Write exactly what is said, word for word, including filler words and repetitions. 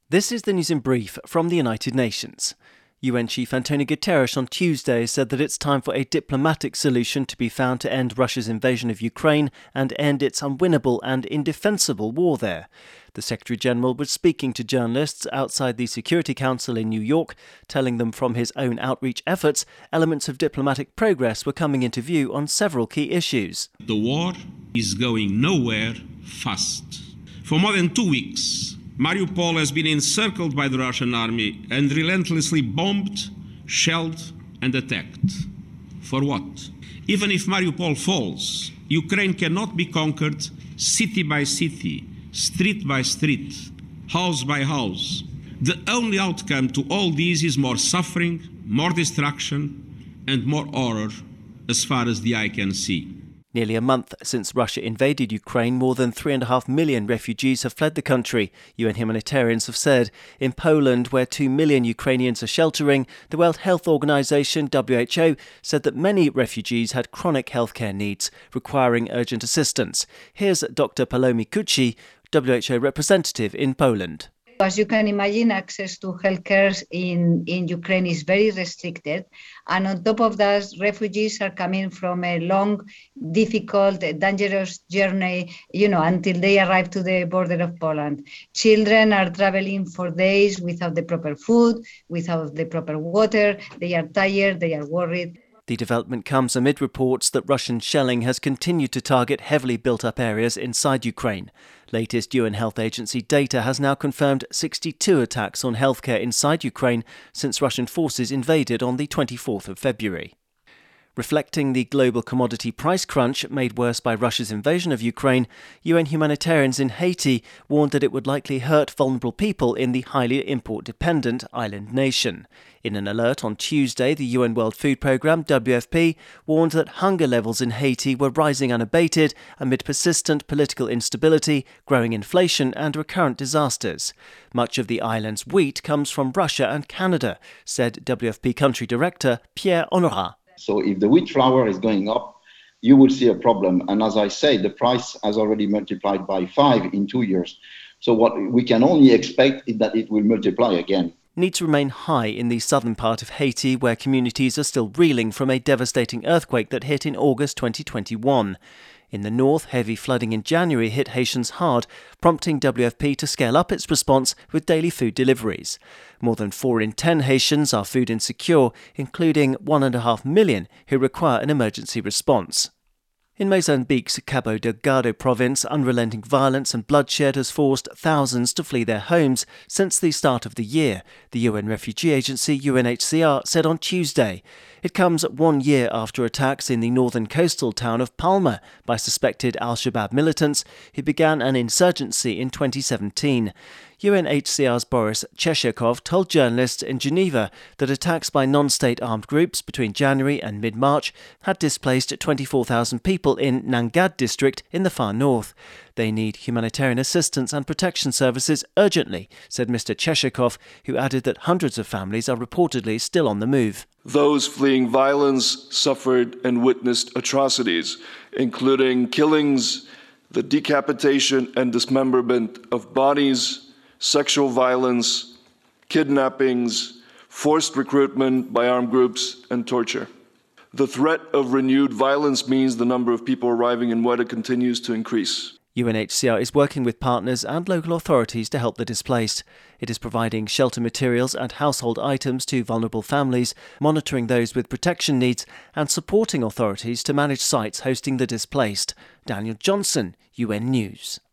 This is the news in brief from the United Nations. U N Chief Antonio Guterres on Tuesday said that it's time for a diplomatic solution to be found to end Russia's invasion of Ukraine and end its unwinnable and indefensible war there. The Secretary-General was speaking to journalists outside the Security Council in New York, telling them from his own outreach efforts, elements of diplomatic progress were coming into view on several key issues. The war is going nowhere fast. For more than two weeks, Mariupol has been encircled by the Russian army and relentlessly bombed, shelled and attacked. For what? Even if Mariupol falls, Ukraine cannot be conquered city by city, street by street, house by house. The only outcome to all this is more suffering, more destruction and more horror as far as the eye can see. Nearly a month since Russia invaded Ukraine, more than three and a half million refugees have fled the country, U N humanitarians have said. In Poland, where two million Ukrainians are sheltering, the World Health Organization, W H O, said that many refugees had chronic healthcare needs, requiring urgent assistance. Here's Doctor Palomi Kuci, W H O representative in Poland. As you can imagine, access to healthcare in, in Ukraine is very restricted. And on top of that, refugees are coming from a long, difficult, dangerous journey, you know, until they arrive to the border of Poland. Children are traveling for days without the proper food, without the proper water. They are tired, they are worried. The development comes amid reports that Russian shelling has continued to target heavily built-up areas inside Ukraine. Latest U N Health Agency data has now confirmed sixty-two attacks on healthcare inside Ukraine since Russian forces invaded on the twenty-fourth of February. Reflecting the global commodity price crunch made worse by Russia's invasion of Ukraine, U N humanitarians in Haiti warned that it would likely hurt vulnerable people in the highly import-dependent island nation. In an alert on Tuesday, the U N World Food Programme, W F P, warned that hunger levels in Haiti were rising unabated amid persistent political instability, growing inflation and recurrent disasters. Much of the island's wheat comes from Russia and Canada, said W F P country director Pierre Honorat. So if the wheat flour is going up, you will see a problem. And as I say, the price has already multiplied by five in two years. So what we can only expect is that it will multiply again. Needs remain high in the southern part of Haiti, where communities are still reeling from a devastating earthquake that hit in August twenty twenty-one. In the north, heavy flooding in January hit Haitians hard, prompting W F P to scale up its response with daily food deliveries. More than four in ten Haitians are food insecure, including one and a half million who require an emergency response. In Mozambique's Cabo Delgado province, unrelenting violence and bloodshed has forced thousands to flee their homes since the start of the year, the U N refugee agency U N H C R said on Tuesday. It comes one year after attacks in the northern coastal town of Palma by suspected al-Shabaab militants who began an insurgency in twenty seventeen. U N H C R's Boris Cheshekov told journalists in Geneva that attacks by non-state armed groups between January and mid-March had displaced twenty-four thousand people in Nangad district in the far north. They need humanitarian assistance and protection services urgently, said Mister Cheshekov, who added that hundreds of families are reportedly still on the move. Those fleeing violence suffered and witnessed atrocities, including killings, the decapitation and dismemberment of bodies, sexual violence, kidnappings, forced recruitment by armed groups, and torture. The threat of renewed violence means the number of people arriving in Weta continues to increase. U N H C R is working with partners and local authorities to help the displaced. It is providing shelter materials and household items to vulnerable families, monitoring those with protection needs, and supporting authorities to manage sites hosting the displaced. Daniel Johnson, U N News.